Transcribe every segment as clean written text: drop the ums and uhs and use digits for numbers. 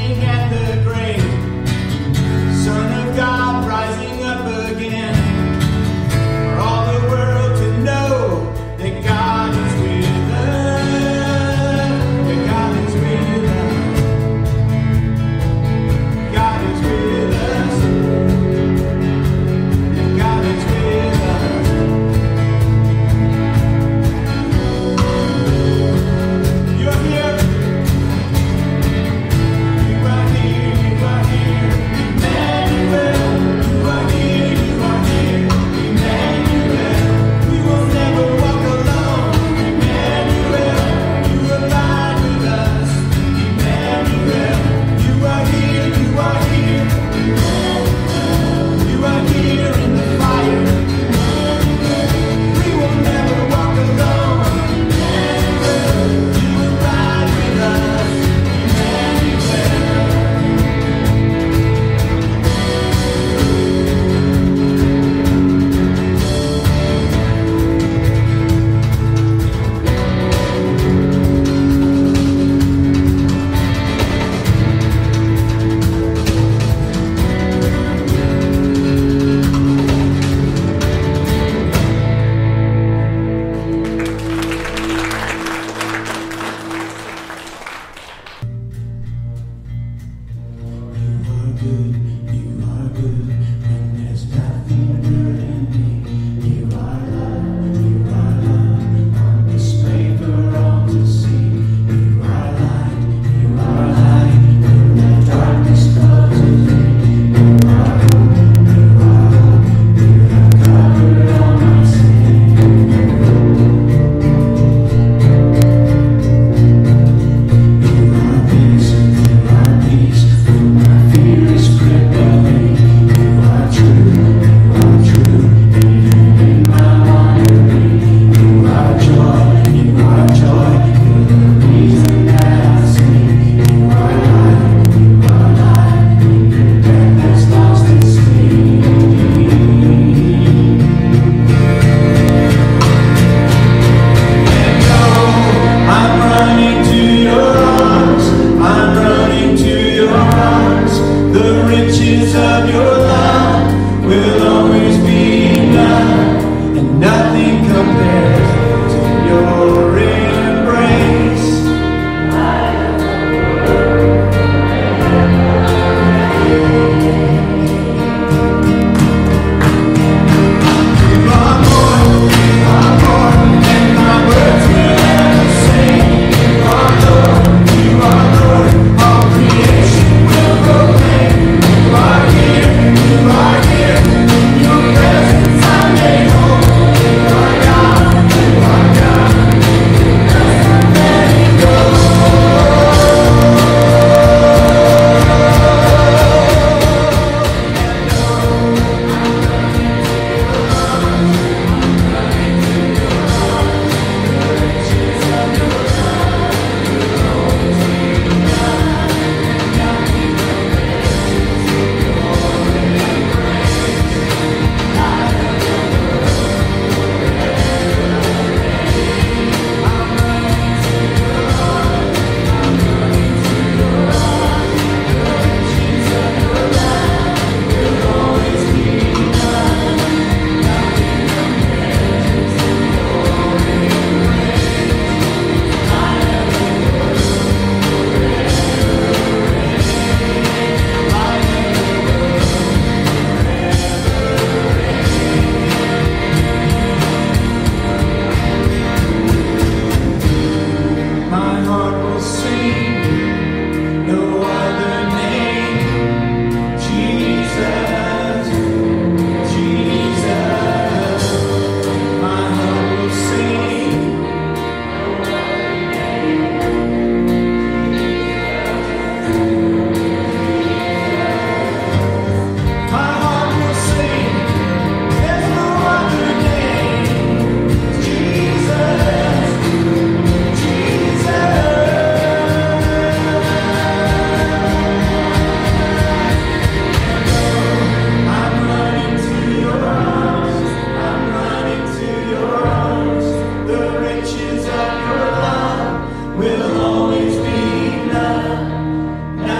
will always be enough.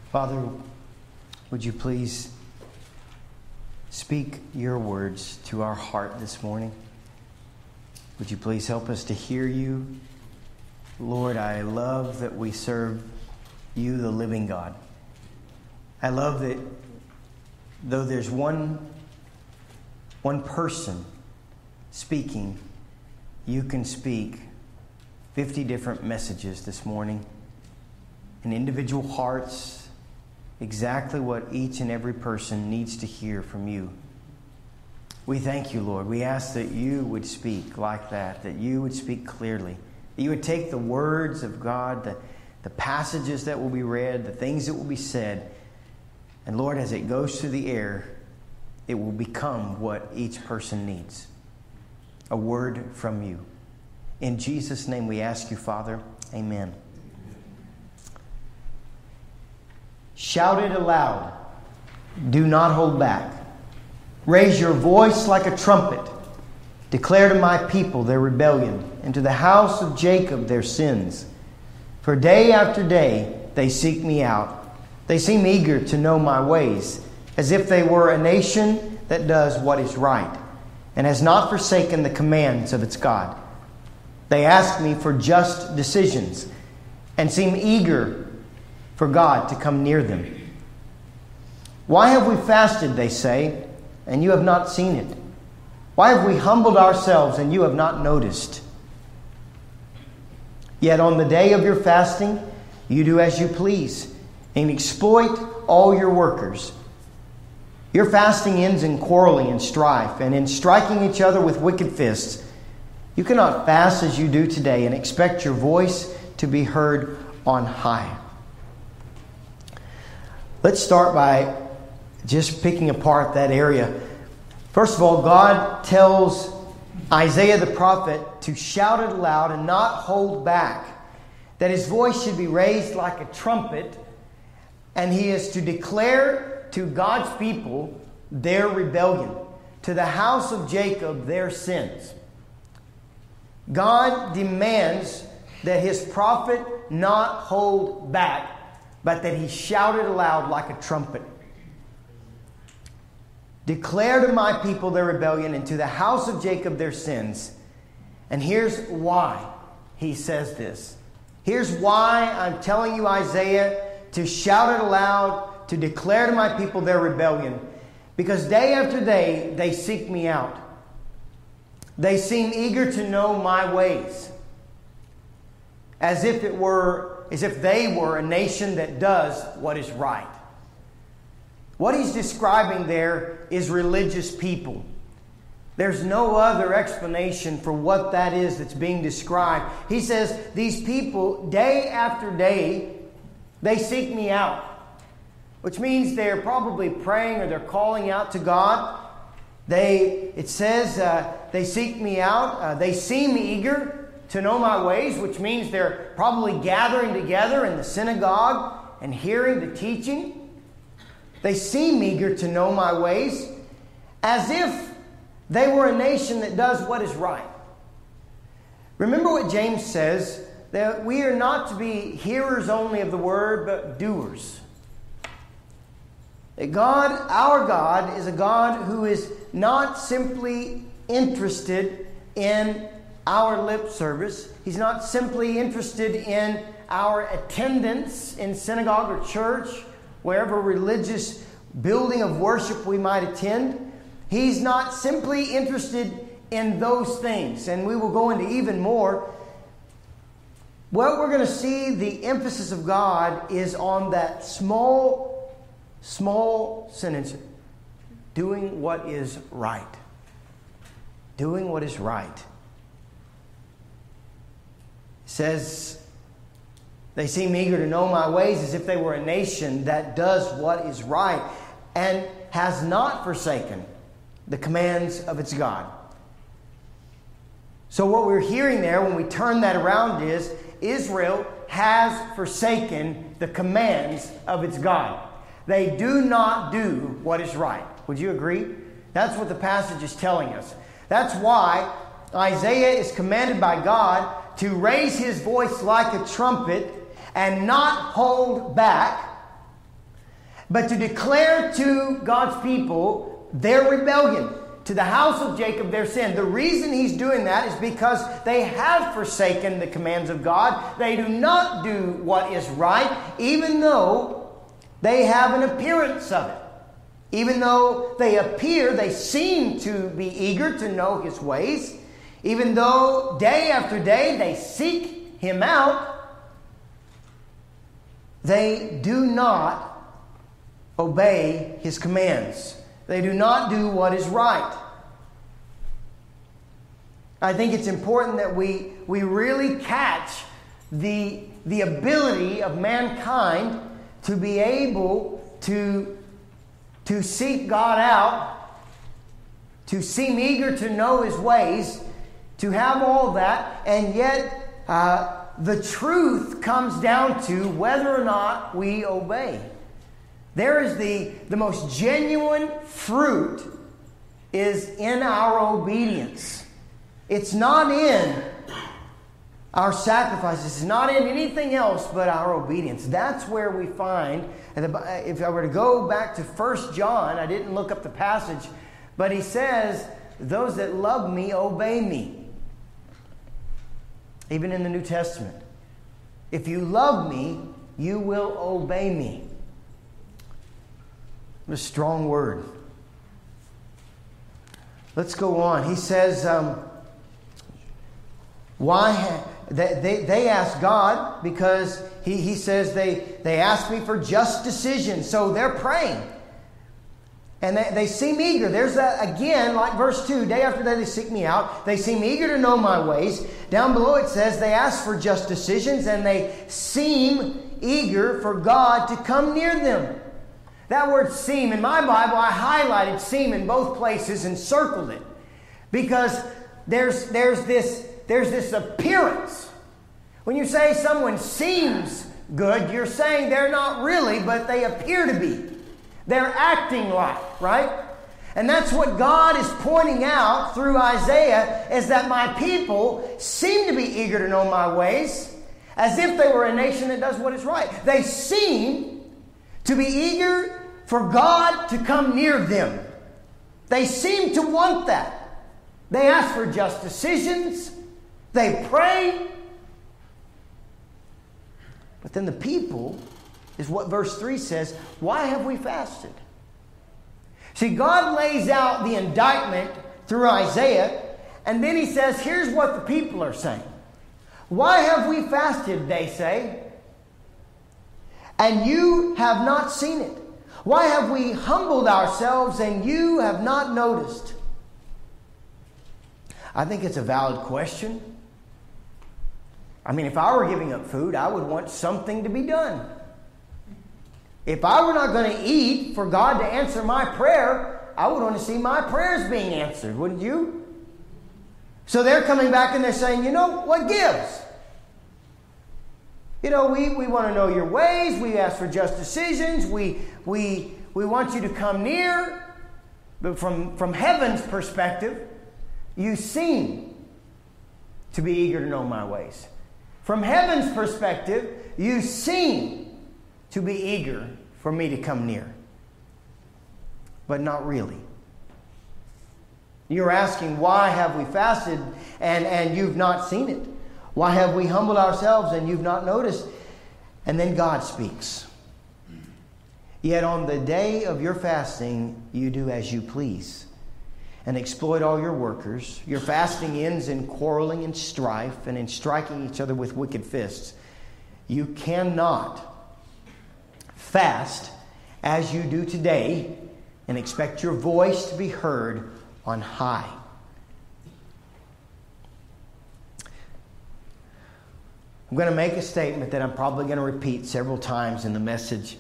Father, would you please speak your words to our heart this morning? Would you please help us to hear you? Lord, I love that we serve you, the living God. I love that though there's one person speaking, you can speak 50 different messages this morning in individual hearts, exactly what each and every person needs to hear from you. We thank you, Lord. We ask that you would speak like that you would speak clearly, that you would take the words of God, the passages that will be read, the things that will be said, and Lord, as it goes through the air, it will become what each person needs. A word from you. In Jesus' name we ask you, Father. Amen. Shout it aloud. Do not hold back. Raise your voice like a trumpet. Declare to my people their rebellion, and to the house of Jacob their sins. For day after day they seek me out. They seem eager to know my ways, as if they were a nation that does what is right, and has not forsaken the commands of its God. They ask me for just decisions, and seem eager for God to come near them. Why have we fasted, they say, and you have not seen it? Why have we humbled ourselves and you have not noticed? Yet on the day of your fasting, you do as you please and exploit all your workers. Your fasting ends in quarreling and strife and in striking each other with wicked fists. You cannot fast as you do today and expect your voice to be heard on high. Let's start by just picking apart that area. First of all, God tells Isaiah the prophet to shout it aloud and not hold back, that his voice should be raised like a trumpet, and he is to declare to God's people their rebellion, to the house of Jacob their sins. God demands that his prophet not hold back, but that he shouted aloud like a trumpet. Declare to my people their rebellion, and to the house of Jacob their sins. And here's why he says this. Here's why I'm telling you, Isaiah, to shout it aloud, to declare to my people their rebellion. Because day after day, they seek me out. They seem eager to know my ways. As if they were a nation that does what is right. What he's describing there is religious people. There's no other explanation for what that is that's being described. He says, these people, day after day, they seek me out. Which means they're probably praying or they're calling out to God. It says they seek me out. They seem eager to know my ways, which means they're probably gathering together in the synagogue and hearing the teaching. They seem eager to know my ways, as if they were a nation that does what is right. Remember what James says, that we are not to be hearers only of the word, but doers. That God, our God, is a God who is not simply interested in our lip service. He's not simply interested in our attendance in synagogue or church, wherever religious building of worship we might attend. He's not simply interested in those things. And we will go into even more. What we're going to see, the emphasis of God is on that small sentence. Doing what is right. Doing what is right. It says, they seem eager to know my ways, as if they were a nation that does what is right and has not forsaken the commands of its God. So what we're hearing there when we turn that around is Israel has forsaken the commands of its God. They do not do what is right. Would you agree? That's what the passage is telling us. That's why Isaiah is commanded by God to raise his voice like a trumpet and not hold back, but to declare to God's people their rebellion, to the house of Jacob their sin. The reason he's doing that is because they have forsaken the commands of God. They do not do what is right, even though they have an appearance of it. Even though they seem to be eager to know His ways. Even though day after day they seek Him out, they do not obey His commands. They do not do what is right. I think it's important that we really catch the ability of mankind to be able to seek God out, to seem eager to know His ways, to have all that, and yet the truth comes down to whether or not we obey. There is the most genuine fruit is in our obedience. It's not in our sacrifices. It's not in anything else but our obedience. That's where we find, and if I were to go back to 1 John, I didn't look up the passage, but he says, those that love me obey me. Even in the New Testament. If you love me, you will obey me. A strong word. Let's go on. He says, why they ask God because he says they ask me for just decisions. So they're praying. And they seem eager. There's that again, like verse 2. Day after day they seek me out. They seem eager to know my ways. Down below it says they ask for just decisions and they seem eager for God to come near them. That word seem, in my Bible, I highlighted seem in both places and circled it. Because there's this appearance. When you say someone seems good, you're saying they're not really, but they appear to be. They're acting like, right? And that's what God is pointing out through Isaiah, is that my people seem to be eager to know my ways, as if they were a nation that does what is right. They seem to be eager for God to come near them. They seem to want that. They ask for just decisions. They pray. But then the people is what verse 3 says, why have we fasted? See, God lays out the indictment through Isaiah, and then He says, here's what the people are saying. Why have we fasted, they say, and you have not seen it? Why have we humbled ourselves and you have not noticed? I think it's a valid question. I mean, if I were giving up food, I would want something to be done. If I were not going to eat for God to answer my prayer, I would want to see my prayers being answered, wouldn't you? So they're coming back and they're saying, you know, what gives? You know, we want to know your ways. We ask for just decisions. We want you to come near. But from heaven's perspective, you seem to be eager to know my ways. From heaven's perspective, you seem to be eager for me to come near. But not really. You're asking, why have we fasted and you've not seen it? Why have we humbled ourselves and you've not noticed? And then God speaks. Yet on the day of your fasting, you do as you please and exploit all your workers. Your fasting ends in quarreling and strife and in striking each other with wicked fists. You cannot fast as you do today and expect your voice to be heard on high. I'm going to make a statement that I'm probably going to repeat several times in the message.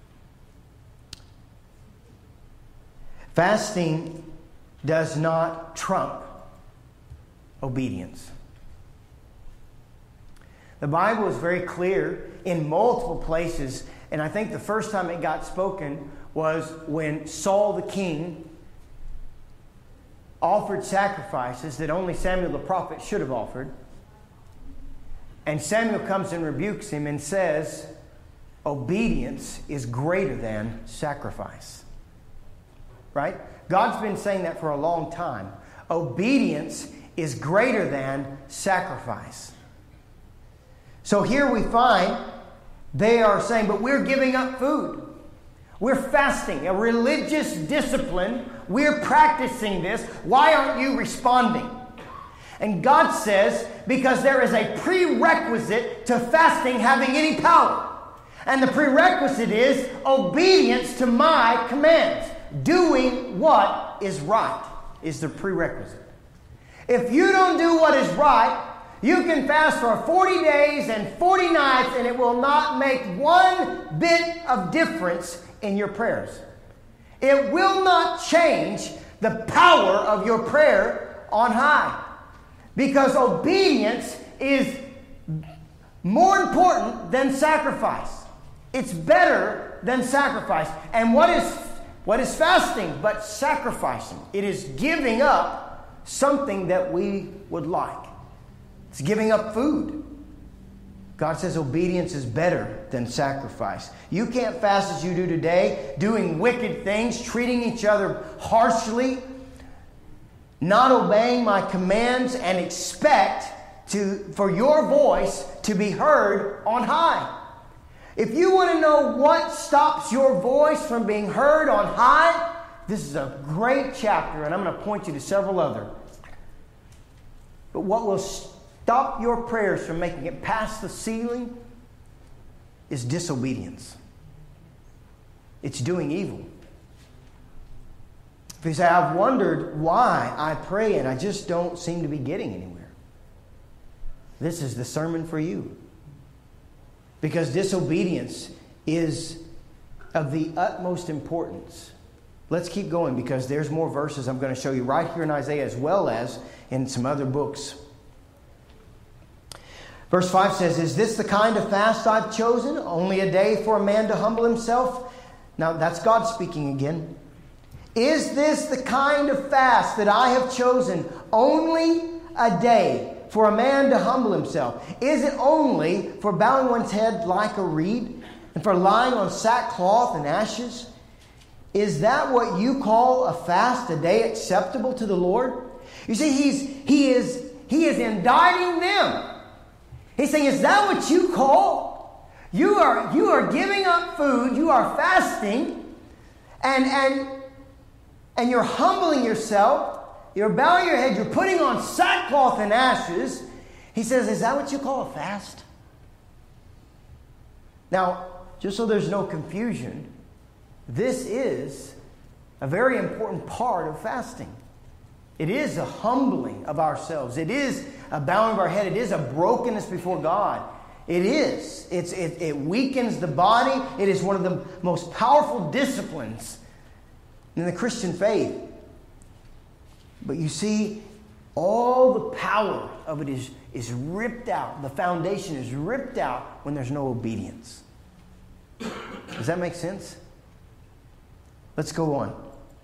Fasting does not trump obedience. The Bible is very clear in multiple places, and I think the first time it got spoken was when Saul the king offered sacrifices that only Samuel the prophet should have offered. And Samuel comes and rebukes him and says, obedience is greater than sacrifice. Right? God's been saying that for a long time. Obedience is greater than sacrifice. So here we find they are saying, but we're giving up food. We're fasting, a religious discipline. We're practicing this. Why aren't you responding? And God says, because there is a prerequisite to fasting having any power. And the prerequisite is obedience to my commands. Doing what is right is the prerequisite. If you don't do what is right, you can fast for 40 days and 40 nights and it will not make one bit of difference in your prayers. It will not change the power of your prayer on high. Because obedience is more important than sacrifice. It's better than sacrifice. And what is fasting but sacrificing? It is giving up something that we would like. It's giving up food. God says obedience is better than sacrifice. You can't fast as you do today, doing wicked things, treating each other harshly, not obeying my commands, and expect for your voice to be heard on high. If you want to know what stops your voice from being heard on high, this is a great chapter, and I'm going to point you to several others. But what will stop your prayers from making it past the ceiling is disobedience. It's doing evil. If you say, I've wondered why I pray and I just don't seem to be getting anywhere. This is the sermon for you. Because disobedience is of the utmost importance. Let's keep going because there's more verses I'm going to show you right here in Isaiah as well as in some other books. Verse 5 says, is this the kind of fast I've chosen? Only a day for a man to humble himself? Now that's God speaking again. Is this the kind of fast that I have chosen? Only a day for a man to humble himself? Is it only for bowing one's head like a reed and for lying on sackcloth and ashes? Is that what you call a fast, a day acceptable to the Lord? You see, he is indicting them. He's saying, is that what you call? You are giving up food, you are fasting, and you're humbling yourself. You're bowing your head. You're putting on sackcloth and ashes. He says, is that what you call a fast? Now, just so there's no confusion, this is a very important part of fasting. It is a humbling of ourselves. It is a bowing of our head. It is a brokenness before God. It is. It weakens the body. It is one of the most powerful disciplines in the Christian faith. But you see, all the power of it is ripped out. The foundation is ripped out when there's no obedience. Does that make sense? Let's go on.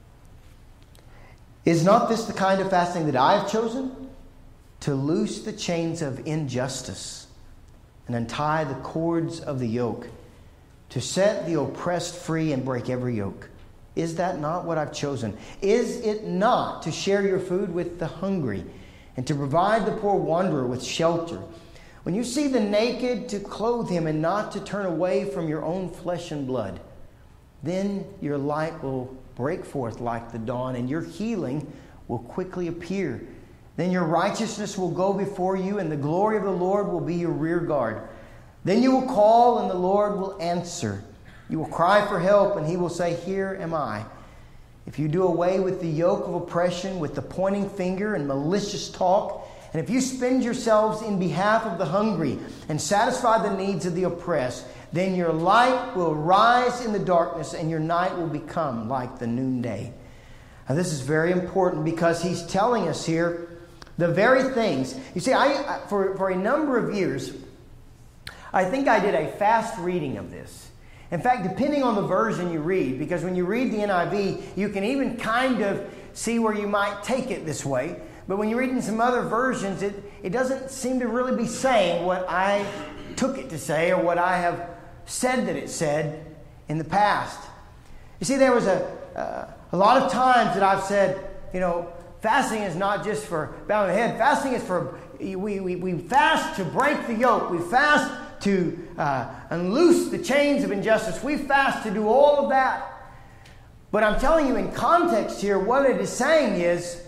Is not this the kind of fasting that I have chosen? To loose the chains of injustice and untie the cords of the yoke, to set the oppressed free and break every yoke. Is that not what I've chosen? Is it not to share your food with the hungry and to provide the poor wanderer with shelter? When you see the naked, to clothe him and not to turn away from your own flesh and blood, then your light will break forth like the dawn and your healing will quickly appear. Then your righteousness will go before you and the glory of the Lord will be your rear guard. Then you will call and the Lord will answer. You will cry for help and he will say, here am I. If you do away with the yoke of oppression, with the pointing finger and malicious talk, and if you spend yourselves in behalf of the hungry and satisfy the needs of the oppressed, then your light will rise in the darkness and your night will become like the noonday. Now this is very important because he's telling us here the very things. You see, for a number of years, I think I did a fast reading of this. In fact, depending on the version you read, because when you read the NIV, you can even kind of see where you might take it this way. But when you read in some other versions, it doesn't seem to really be saying what I took it to say or what I have said that it said in the past. You see, there was a lot of times that I've said, fasting is not just for bowing the head. Fasting is for, we fast to break the yoke. We fast to unloose the chains of injustice. We fast to do all of that. But I'm telling you in context here, what it is saying is,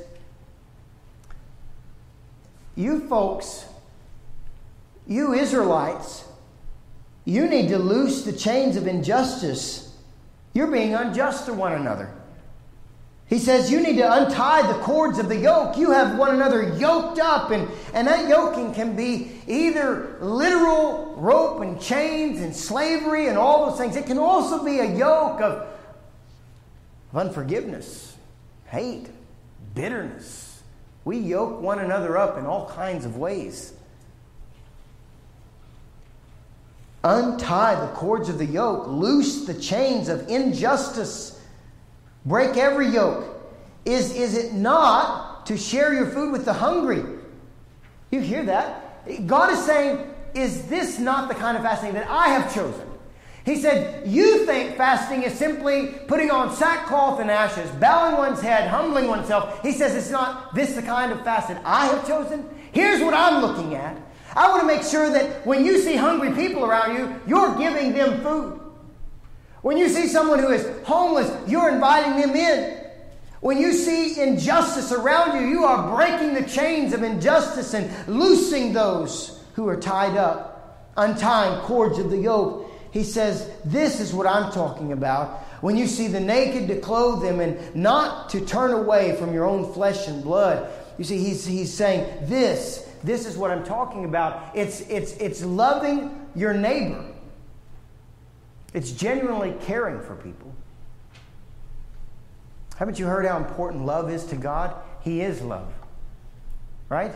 you folks, you Israelites, you need to loose the chains of injustice. You're being unjust to one another. He says you need to untie the cords of the yoke. You have one another yoked up. And that yoking can be either literal rope and chains and slavery and all those things. It can also be a yoke of unforgiveness, hate, bitterness. We yoke one another up in all kinds of ways. Untie the cords of the yoke. Loose the chains of injustice. Break every yoke. Is it not to share your food with the hungry? You hear that? God is saying, is this not the kind of fasting that I have chosen? He said, you think fasting is simply putting on sackcloth and ashes, bowing one's head, humbling oneself. He says, it's not this the kind of fast that I have chosen? Here's what I'm looking at. I want to make sure that when you see hungry people around you, you're giving them food. When you see someone who is homeless, you're inviting them in. When you see injustice around you, you are breaking the chains of injustice and loosing those who are tied up, untying cords of the yoke. He says, this is what I'm talking about. When you see the naked, to clothe them, and not to turn away from your own flesh and blood. You see, he's saying, this is what I'm talking about. It's loving your neighbor. It's genuinely caring for people. Haven't you heard how important love is to God? He is love. Right?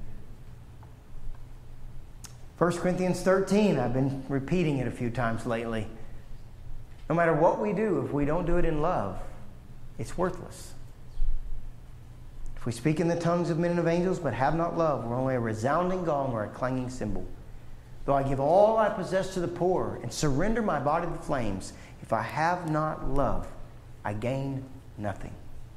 1 Corinthians 13, I've been repeating it a few times lately. No matter what we do, if we don't do it in love, it's worthless. If we speak in the tongues of men and of angels, but have not love, we're only a resounding gong or a clanging cymbal. Though I give all I possess to the poor and surrender my body to the flames, if I have not love, I gain nothing.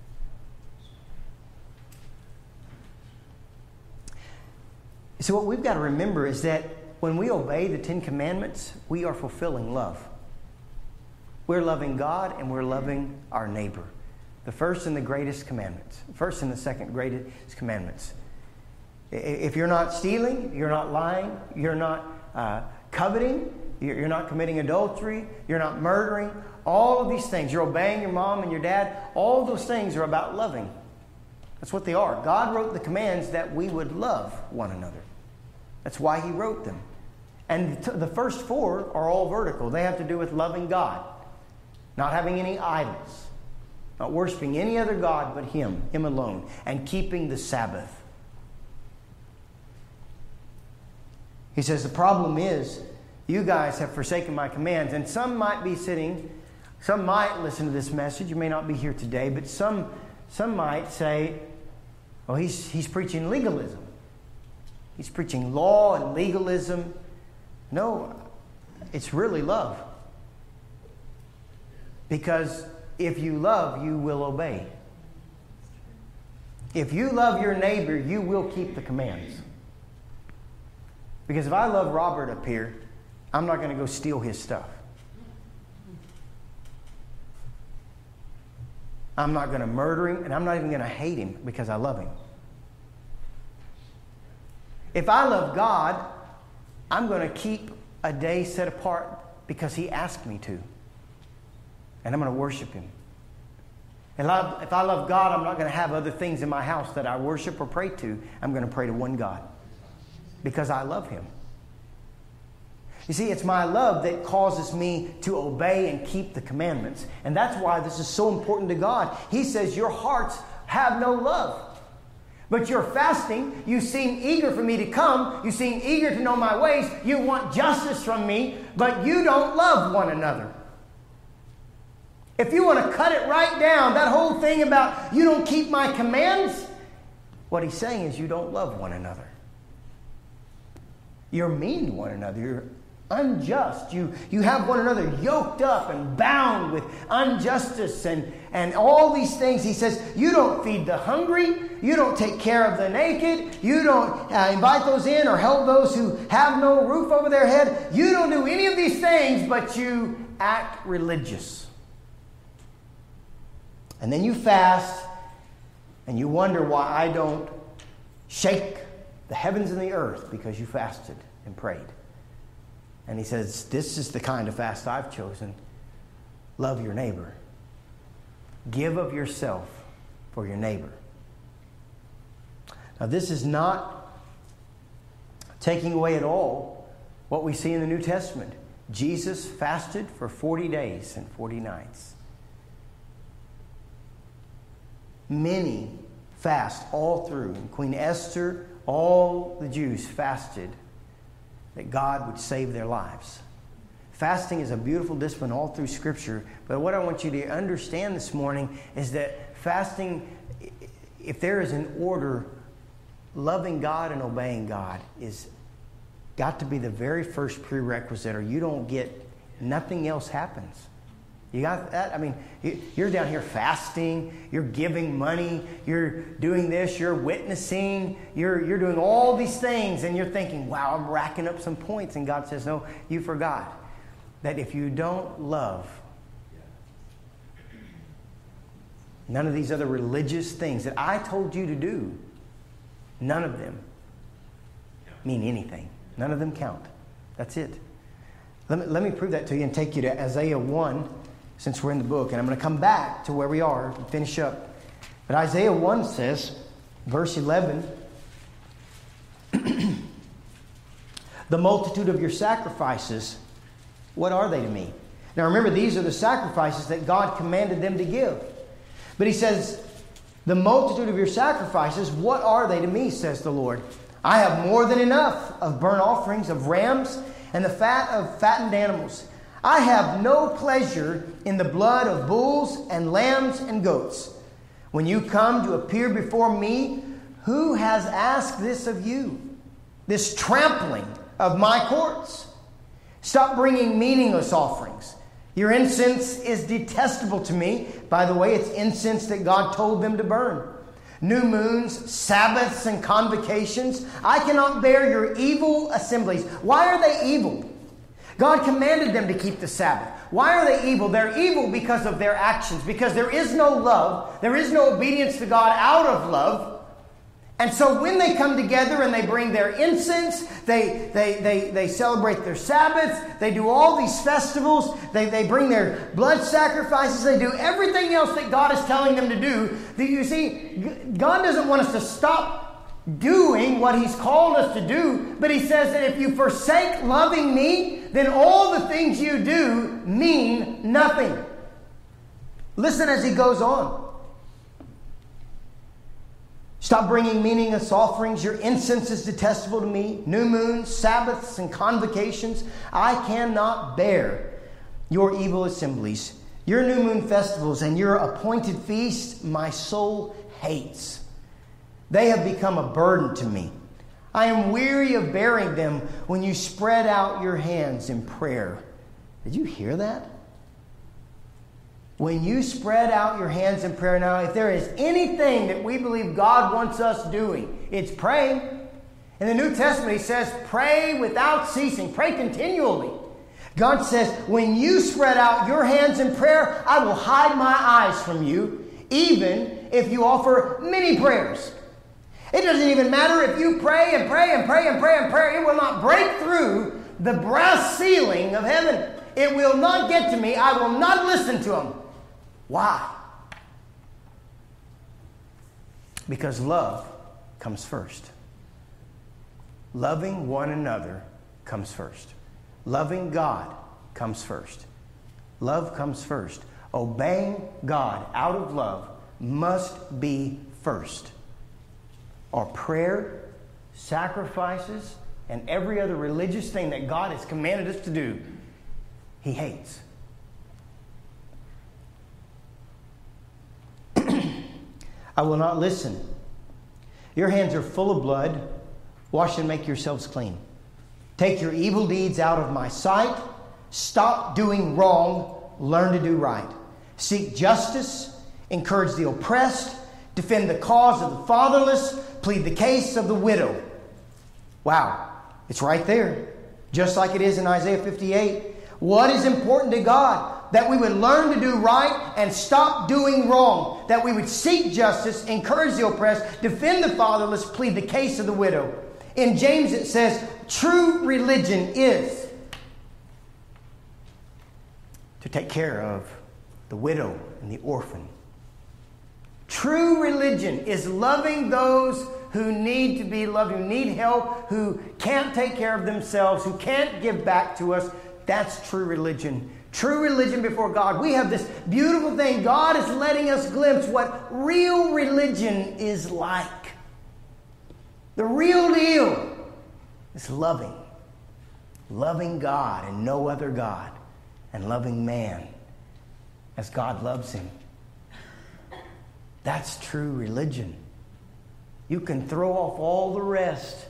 So what we've got to remember is that when we obey the Ten Commandments, we are fulfilling love. We're loving God and we're loving our neighbor. The first and the greatest commandments. First and the second greatest commandments. If you're not stealing, you're not lying, you're not coveting, you're not committing adultery, you're not murdering, all of these things, you're obeying your mom and your dad, all those things are about loving. That's what they are. God wrote the commands that we would love one another. That's why He wrote them. And the first four are all vertical. They have to do with loving God, not having any idols, not worshiping any other God but Him alone, and keeping the Sabbath. He says, the problem is, you guys have forsaken my commands. And some might be sitting, some might listen to this message. You may not be here today, but some might say, well, he's preaching legalism. He's preaching law and legalism. No, it's really love. Because if you love, you will obey. If you love your neighbor, you will keep the commands. Because if I love Robert up here, I'm not going to go steal his stuff. I'm not going to murder him, and I'm not even going to hate him because I love him. If I love God, I'm going to keep a day set apart because He asked me to. And I'm going to worship Him. And if I love God, I'm not going to have other things in my house that I worship or pray to. I'm going to pray to one God because I love Him. You see, it's my love that causes me to obey and keep the commandments. And that's why this is so important to God. He says, your hearts have no love. But you're fasting. You seem eager for me to come. You seem eager to know my ways. You want justice from me, but you don't love one another. If you want to cut it right down, that whole thing about you don't keep my commands, what He's saying is you don't love one another. You're mean to one another. You're unjust. You have one another yoked up and bound with injustice and all these things. He says, you don't feed the hungry. You don't take care of the naked. You don't invite those in or help those who have no roof over their head. You don't do any of these things, but you act religious. And then you fast and you wonder why I don't shake the heavens and the earth, because you fasted and prayed. And he says, this is the kind of fast I've chosen. Love your neighbor. Give of yourself for your neighbor. Now, this is not taking away at all what we see in the New Testament. Jesus fasted for 40 days and 40 nights. Many fast all through. And Queen Esther, all the Jews fasted that God would save their lives. Fasting is a beautiful discipline all through Scripture. But what I want you to understand this morning is that fasting, if there is an order, loving God and obeying God is got to be the very first prerequisite, or you don't get, nothing else happens. You got that? I mean, you're down here fasting, you're giving money, you're doing this, you're witnessing, you're doing all these things, and you're thinking, wow, I'm racking up some points. And God says, no, you forgot that if you don't love, none of these other religious things that I told you to do, none of them mean anything. None of them count. That's it. Let me prove that to you and take you to Isaiah 1, since we're in the book. And I'm going to come back to where we are and finish up. But Isaiah 1 says, verse 11, the multitude of your sacrifices, what are they to me? Now remember, these are the sacrifices that God commanded them to give. But he says, the multitude of your sacrifices, what are they to me, says the Lord? I have more than enough of burnt offerings, of rams, and the fat of fattened animals. I have no pleasure in the blood of bulls and lambs and goats. When you come to appear before me, who has asked this of you? This trampling of my courts. Stop bringing meaningless offerings. Your incense is detestable to me. By the way, it's incense that God told them to burn. New moons, Sabbaths, and convocations. I cannot bear your evil assemblies. Why are they evil? God commanded them to keep the Sabbath. Why are they evil? They're evil because of their actions. Because there is no love. There is no obedience to God out of love. And so when they come together and they bring their incense, they celebrate their Sabbaths, they do all these festivals, they bring their blood sacrifices, they do everything else that God is telling them to do. You see, God doesn't want us to stop doing what He's called us to do, but He says that if you forsake loving me, then all the things you do mean nothing. Listen as He goes on. Stop bringing meaningless offerings. Your incense is detestable to me. New moons, Sabbaths, and convocations. I cannot bear your evil assemblies. Your new moon festivals and your appointed feasts, my soul hates. They have become a burden to me. I am weary of bearing them when you spread out your hands in prayer. Did you hear that? When you spread out your hands in prayer. Now, if there is anything that we believe God wants us doing, it's praying. In the New Testament, He says, pray without ceasing. Pray continually. God says, when you spread out your hands in prayer, I will hide my eyes from you, even if you offer many prayers. It doesn't even matter if you pray and pray and pray and pray and pray. It will not break through the brass ceiling of heaven. It will not get to me. I will not listen to Him. Why? Because love comes first. Loving one another comes first. Loving God comes first. Love comes first. Obeying God out of love must be first. Our prayer, sacrifices, and every other religious thing that God has commanded us to do, He hates. I will not listen. Your hands are full of blood. Wash and make yourselves clean. Take your evil deeds out of my sight. Stop doing wrong. Learn to do right. Seek justice. Encourage the oppressed. Defend the cause of the fatherless. Plead the case of the widow. Wow. It's right there. Just like it is in Isaiah 58. What is important to God? That we would learn to do right and stop doing wrong. That we would seek justice, encourage the oppressed, defend the fatherless, plead the case of the widow. In James it says, true religion is to take care of the widow and the orphan. True religion is loving those who need to be loved, who need help, who can't take care of themselves, who can't give back to us. That's true religion. True religion before God. We have this beautiful thing. God is letting us glimpse what real religion is like. The real deal is loving. Loving God and no other God. And loving man as God loves him. That's true religion. You can throw off all the rest.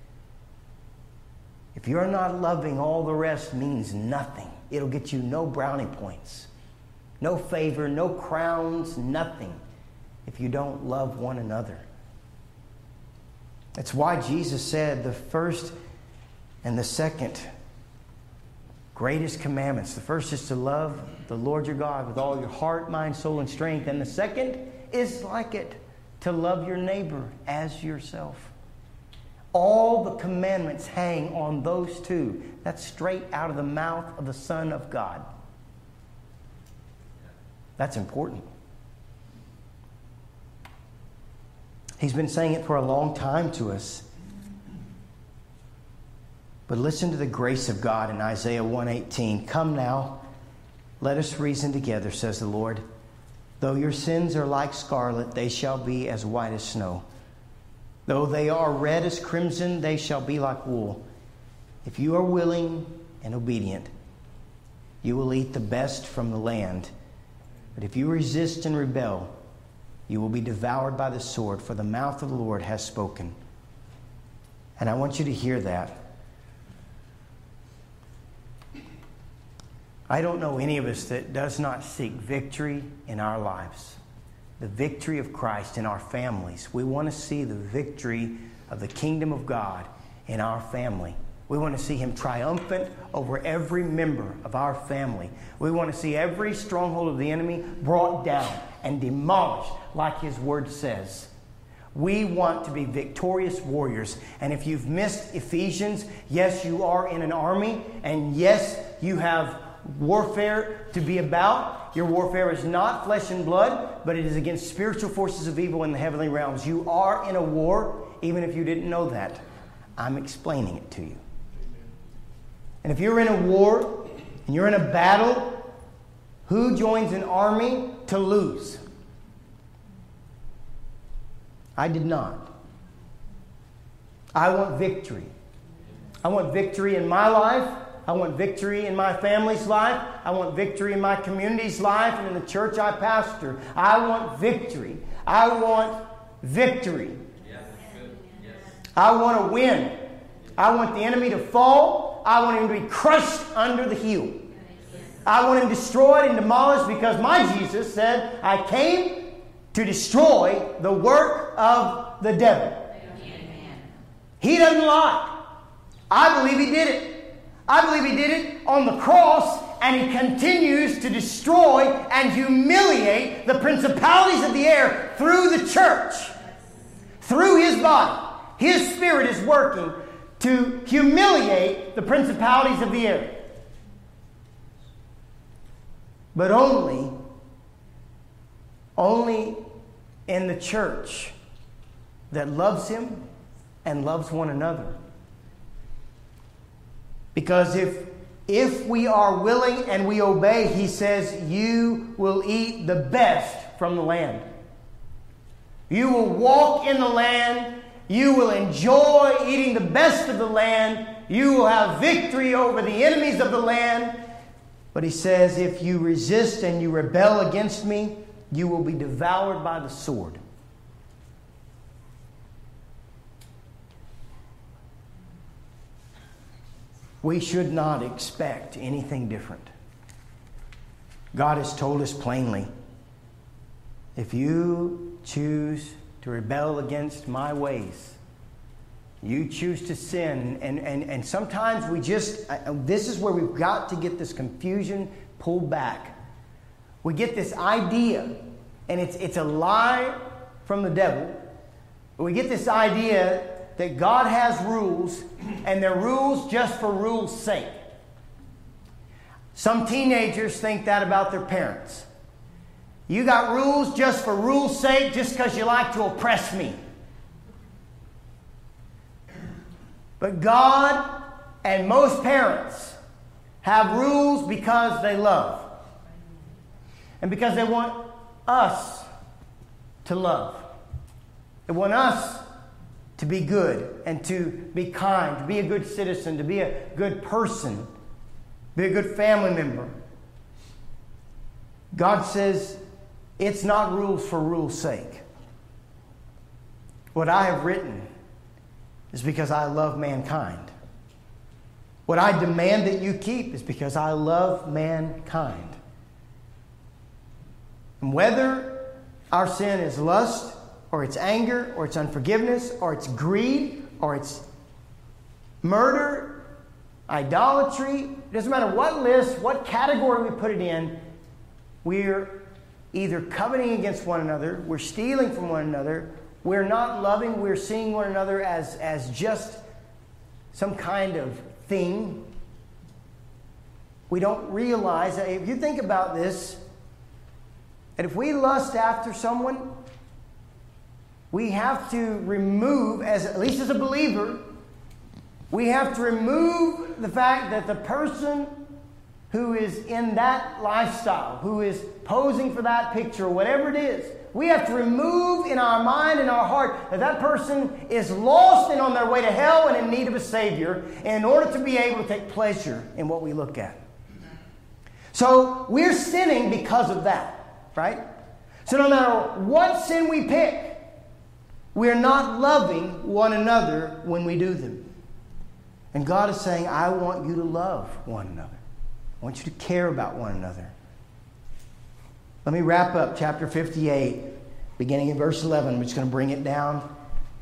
If you're not loving, all the rest means nothing. It'll get you no brownie points, no favor, no crowns, nothing if you don't love one another. That's why Jesus said the first and the second greatest commandments. The first is to love the Lord your God with all your heart, mind, soul, and strength. And the second is like it, to love your neighbor as yourself. All the commandments hang on those two. That's straight out of the mouth of the Son of God. That's important. He's been saying it for a long time to us. But listen to the grace of God in Isaiah 1:18. Come now, let us reason together, says the Lord. Though your sins are like scarlet, they shall be as white as snow. Though they are red as crimson, they shall be like wool. If you are willing and obedient, you will eat the best from the land. But if you resist and rebel, you will be devoured by the sword, for the mouth of the Lord has spoken. And I want you to hear that. I don't know any of us that does not seek victory in our lives. The victory of Christ in our families. We want to see the victory of the kingdom of God in our family. We want to see Him triumphant over every member of our family. We want to see every stronghold of the enemy brought down and demolished like His Word says. We want to be victorious warriors. And if you've missed Ephesians, yes, you are in an army. And yes, you have warfare to be about. Your warfare is not flesh and blood, but it is against spiritual forces of evil in the heavenly realms. You are in a war, even if you didn't know that. I'm explaining it to you. And if you're in a war and you're in a battle, who joins an army to lose? I did not. I want victory. I want victory in my life. I want victory in my family's life. I want victory in my community's life and in the church I pastor. I want victory. I want victory. Yes. Yes. I want to win. I want the enemy to fall. I want him to be crushed under the heel. I want him destroyed and demolished because my Jesus said, I came to destroy the work of the devil. Amen. He doesn't lie. I believe he did it. I believe he did it on the cross, and he continues to destroy and humiliate the principalities of the air through the church, through his body. His Spirit is working to humiliate the principalities of the air. But only in the church that loves him and loves one another. Because if we are willing and we obey, he says, you will eat the best from the land. You will walk in the land. You will enjoy eating the best of the land. You will have victory over the enemies of the land. But he says, if you resist and you rebel against me, you will be devoured by the sword. we should not expect anything different. God has told us plainly, if you choose to rebel against my ways, you choose to sin, and sometimes we just, this is where we've got to get this confusion pulled back. We get this idea, and it's a lie from the devil. We get this idea that God has rules, and they're rules just for rules' sake. Some teenagers think that about their parents. You got rules just for rules' sake, just because you like to oppress me. But God and most parents have rules because they love. And because they want us to love. They want us to be good and to be kind, to be a good citizen, to be a good person, be a good family member. God says it's not rules for rules' sake. What I have written is because I love mankind. What I demand that you keep is because I love mankind. And whether our sin is lust, or it's anger, or it's unforgiveness, or it's greed, or it's murder, idolatry, it doesn't matter what list, what category we put it in, we're either coveting against one another, we're stealing from one another, we're not loving, we're seeing one another as just some kind of thing. We don't realize that if you think about this, that if we lust after someone, we have to remove, at least as a believer, we have to remove the fact that the person who is in that lifestyle, who is posing for that picture, whatever it is, we have to remove in our mind and our heart that that person is lost and on their way to hell and in need of a Savior in order to be able to take pleasure in what we look at. So we're sinning because of that, right? So no matter what sin we pick, we're not loving one another when we do them. And God is saying, I want you to love one another. I want you to care about one another. Let me wrap up chapter 58, beginning in verse 11. I'm just going to bring it down.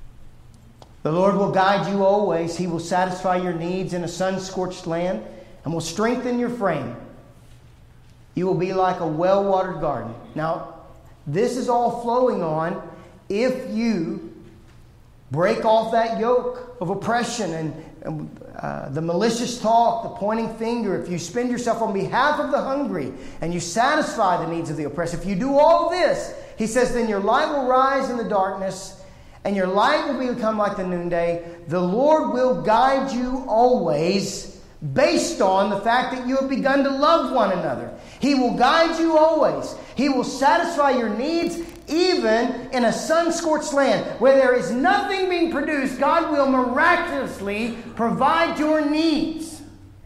The Lord will guide you always. He will satisfy your needs in a sun-scorched land and will strengthen your frame. You will be like a well-watered garden. Now, this is all flowing on if you break off that yoke of oppression and the malicious talk, the pointing finger, if you spend yourself on behalf of the hungry and you satisfy the needs of the oppressed, if you do all this, he says, then your light will rise in the darkness and your light will become like the noonday. The Lord will guide you always based on the fact that you have begun to love one another. He will guide you always. He will satisfy your needs even in a sun-scorched land where there is nothing being produced. God will miraculously provide your needs.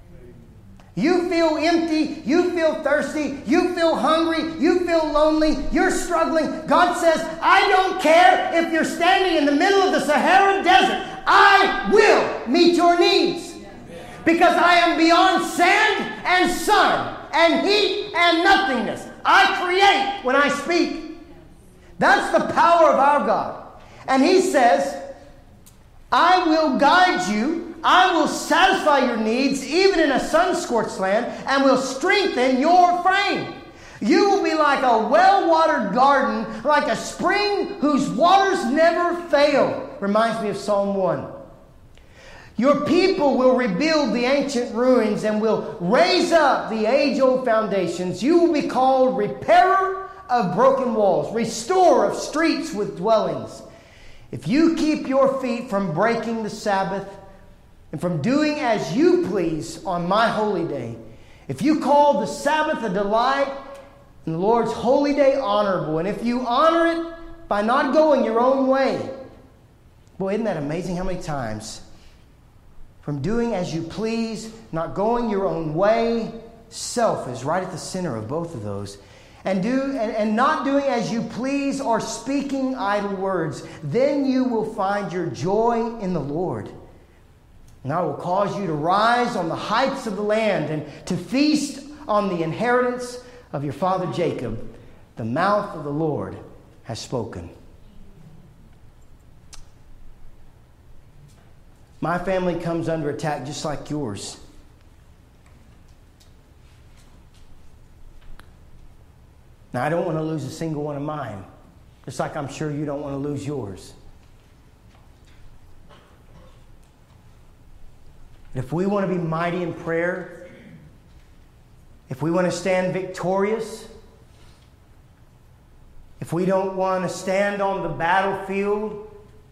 You feel empty, you feel thirsty, you feel hungry, you feel lonely, you're struggling. God says, I don't care if you're standing in the middle of the Sahara Desert. I will meet your needs. Because I am beyond sand and sun and heat and nothingness. I create when I speak. That's the power of our God. And he says, I will guide you. I will satisfy your needs even in a sun-scorched land and will strengthen your frame. You will be like a well-watered garden, like a spring whose waters never fail. Reminds me of Psalm 1. Your people will rebuild the ancient ruins and will raise up the age-old foundations. You will be called repairer of broken walls, restorer of streets with dwellings. If you keep your feet from breaking the Sabbath and from doing as you please on my holy day, if you call the Sabbath a delight and the Lord's holy day honorable, and if you honor it by not going your own way, boy, isn't that amazing how many times from doing as you please, not going your own way, self is right at the center of both of those. And not doing as you please or speaking idle words, then you will find your joy in the Lord. And I will cause you to rise on the heights of the land and to feast on the inheritance of your father Jacob. The mouth of the Lord has spoken. My family comes under attack just like yours. Now, I don't want to lose a single one of mine, just like I'm sure you don't want to lose yours. If we want to be mighty in prayer, if we want to stand victorious, if we don't want to stand on the battlefield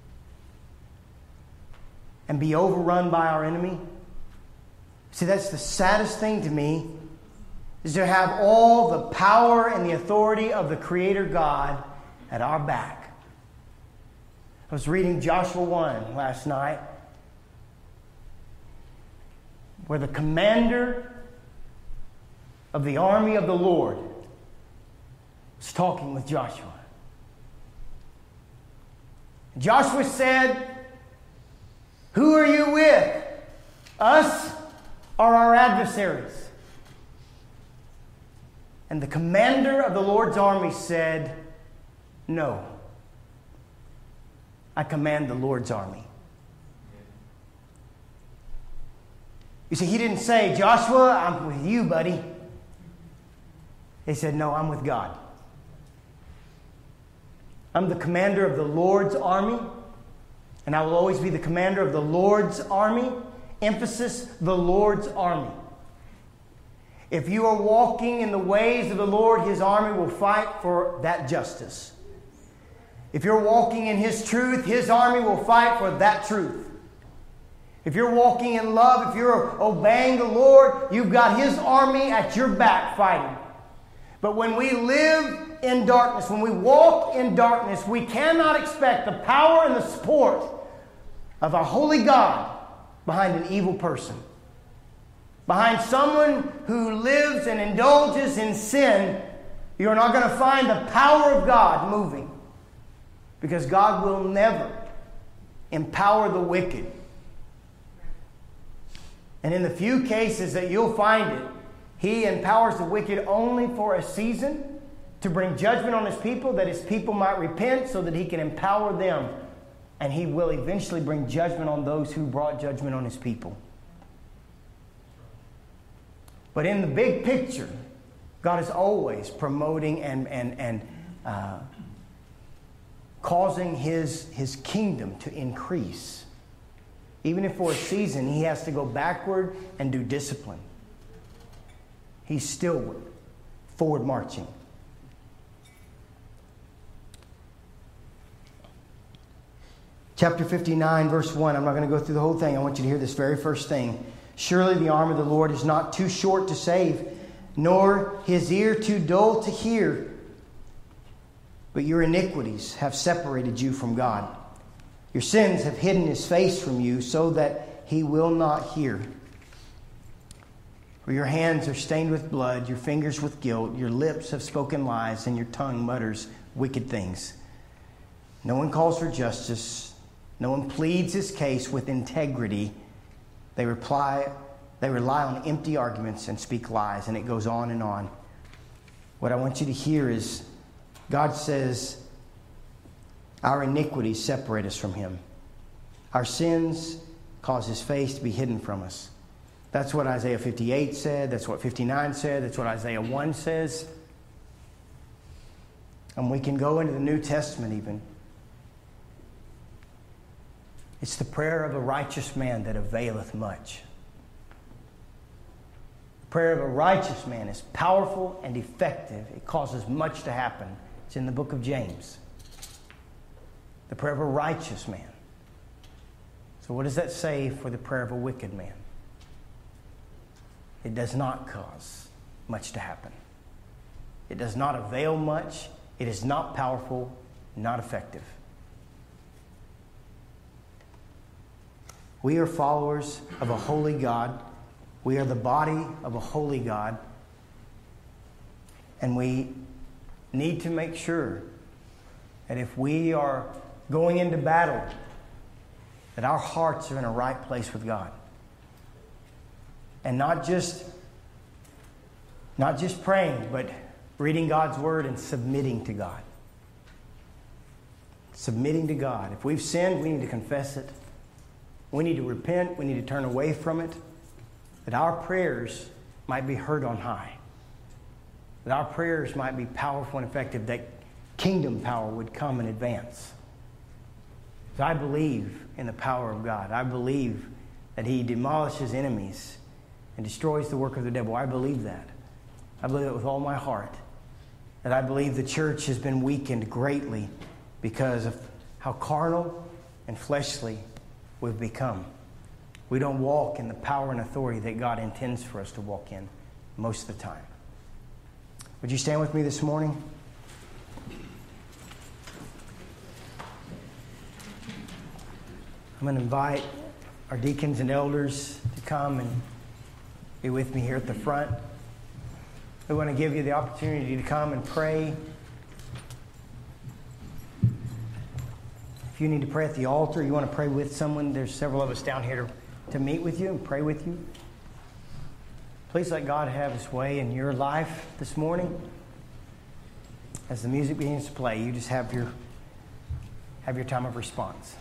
and be overrun by our enemy, see, that's the saddest thing to me, is to have all the power and the authority of the Creator God at our back. I was reading Joshua 1 last night, where the commander of the army of the Lord was talking with Joshua. Joshua said, "Who are you with? Us or our adversaries?" And the commander of the Lord's army said, "No, I command the Lord's army." You see, he didn't say, "Joshua, I'm with you, buddy." He said, "No, I'm with God. I'm the commander of the Lord's army, and I will always be the commander of the Lord's army." Emphasis, the Lord's army. If you are walking in the ways of the Lord, His army will fight for that justice. If you're walking in His truth, His army will fight for that truth. If you're walking in love, if you're obeying the Lord, you've got His army at your back fighting. But when we live in darkness, when we walk in darkness, we cannot expect the power and the support of our holy God behind an evil person. Behind someone who lives and indulges in sin, you're not going to find the power of God moving. Because God will never empower the wicked. And in the few cases that you'll find it, He empowers the wicked only for a season to bring judgment on His people, that His people might repent so that He can empower them. And He will eventually bring judgment on those who brought judgment on His people. But in the big picture, God is always promoting and causing His kingdom to increase. Even if for a season He has to go backward and do discipline, He's still forward marching. Chapter 59, verse 1. I'm not going to go through the whole thing. I want you to hear this very first thing. "Surely the arm of the Lord is not too short to save, nor His ear too dull to hear. But your iniquities have separated you from God. Your sins have hidden His face from you so that He will not hear. For your hands are stained with blood, your fingers with guilt, your lips have spoken lies, and your tongue mutters wicked things. No one calls for justice. No one pleads his case with integrity. They rely on empty arguments and speak lies." And it goes on and on. What I want you to hear is God says our iniquities separate us from Him. Our sins cause His face to be hidden from us. That's what Isaiah 58 said. That's what 59 said. That's what Isaiah 1 says. And we can go into the New Testament even. It's the prayer of a righteous man that availeth much. The prayer of a righteous man is powerful and effective. It causes much to happen. It's in the book of James. The prayer of a righteous man. So what does that say for the prayer of a wicked man? It does not cause much to happen. It does not avail much. It is not powerful, not effective. We are followers of a holy God. We are the body of a holy God. And we need to make sure that if we are going into battle, that our hearts are in a right place with God. And not just praying, but reading God's word and submitting to God. Submitting to God. If we've sinned, we need to confess it. We need to repent. We need to turn away from it. That our prayers might be heard on high. That our prayers might be powerful and effective. That kingdom power would come in advance. Because I believe in the power of God. I believe that He demolishes enemies and destroys the work of the devil. I believe that. I believe it with all my heart. That I believe the church has been weakened greatly because of how carnal and fleshly we've become. We don't walk in the power and authority that God intends for us to walk in most of the time. Would you stand with me this morning? I'm going to invite our deacons and elders to come and be with me here at the front. We want to give you the opportunity to come and pray. If you need to pray at the altar, you want to pray with someone, there's several of us down here to meet with you and pray with you. Please let God have His way in your life this morning. As the music begins to play, you just have your time of response.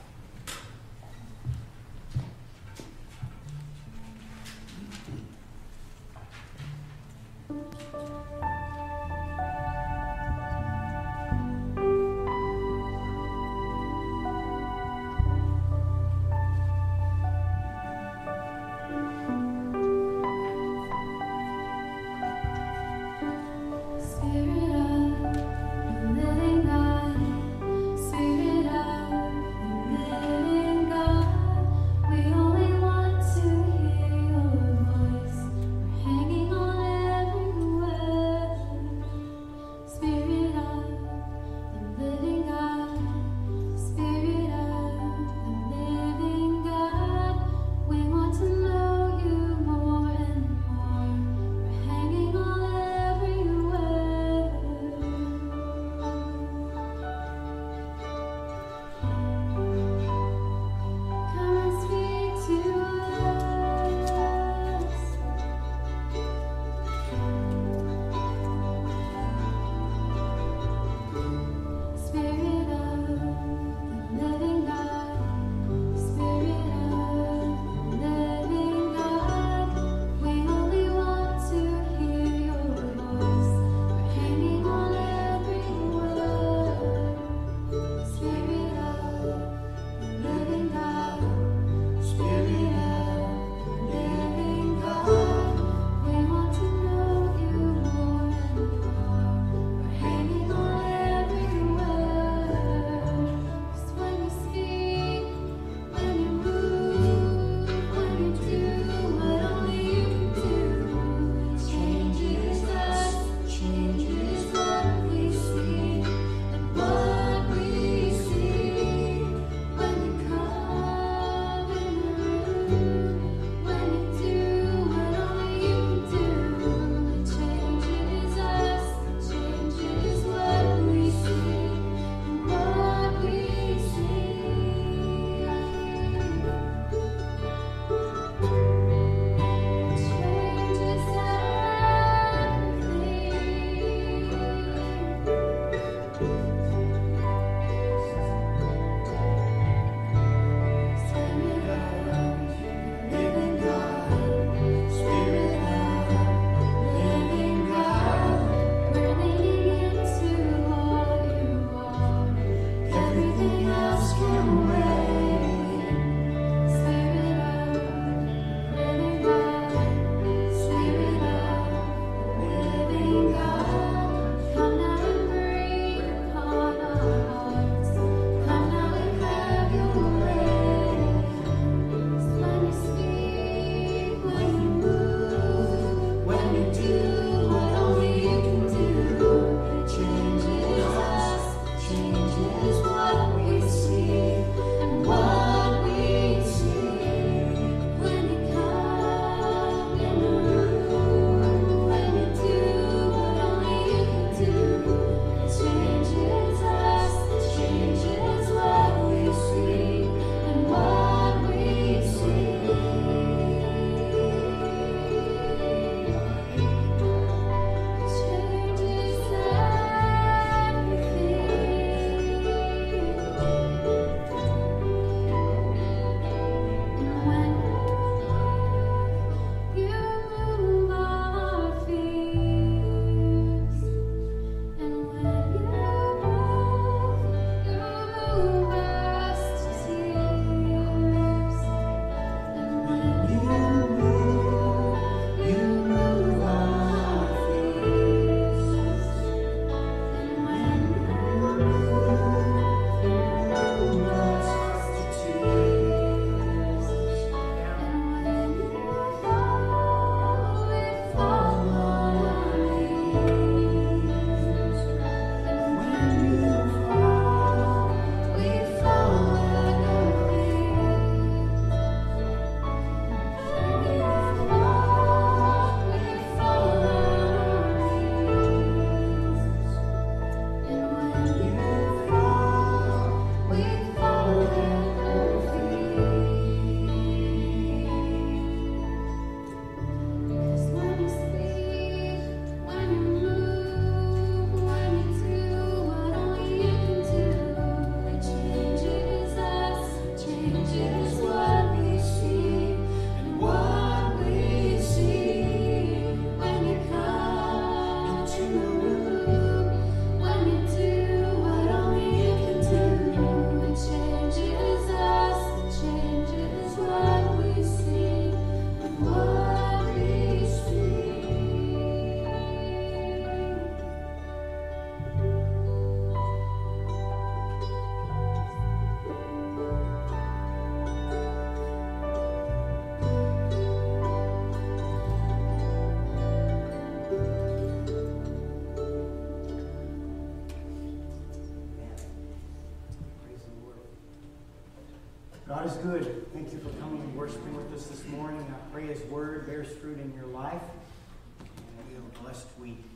God is good. Thank you for coming and worshiping with us this morning. I pray His Word bears fruit in your life, and that you have a blessed week.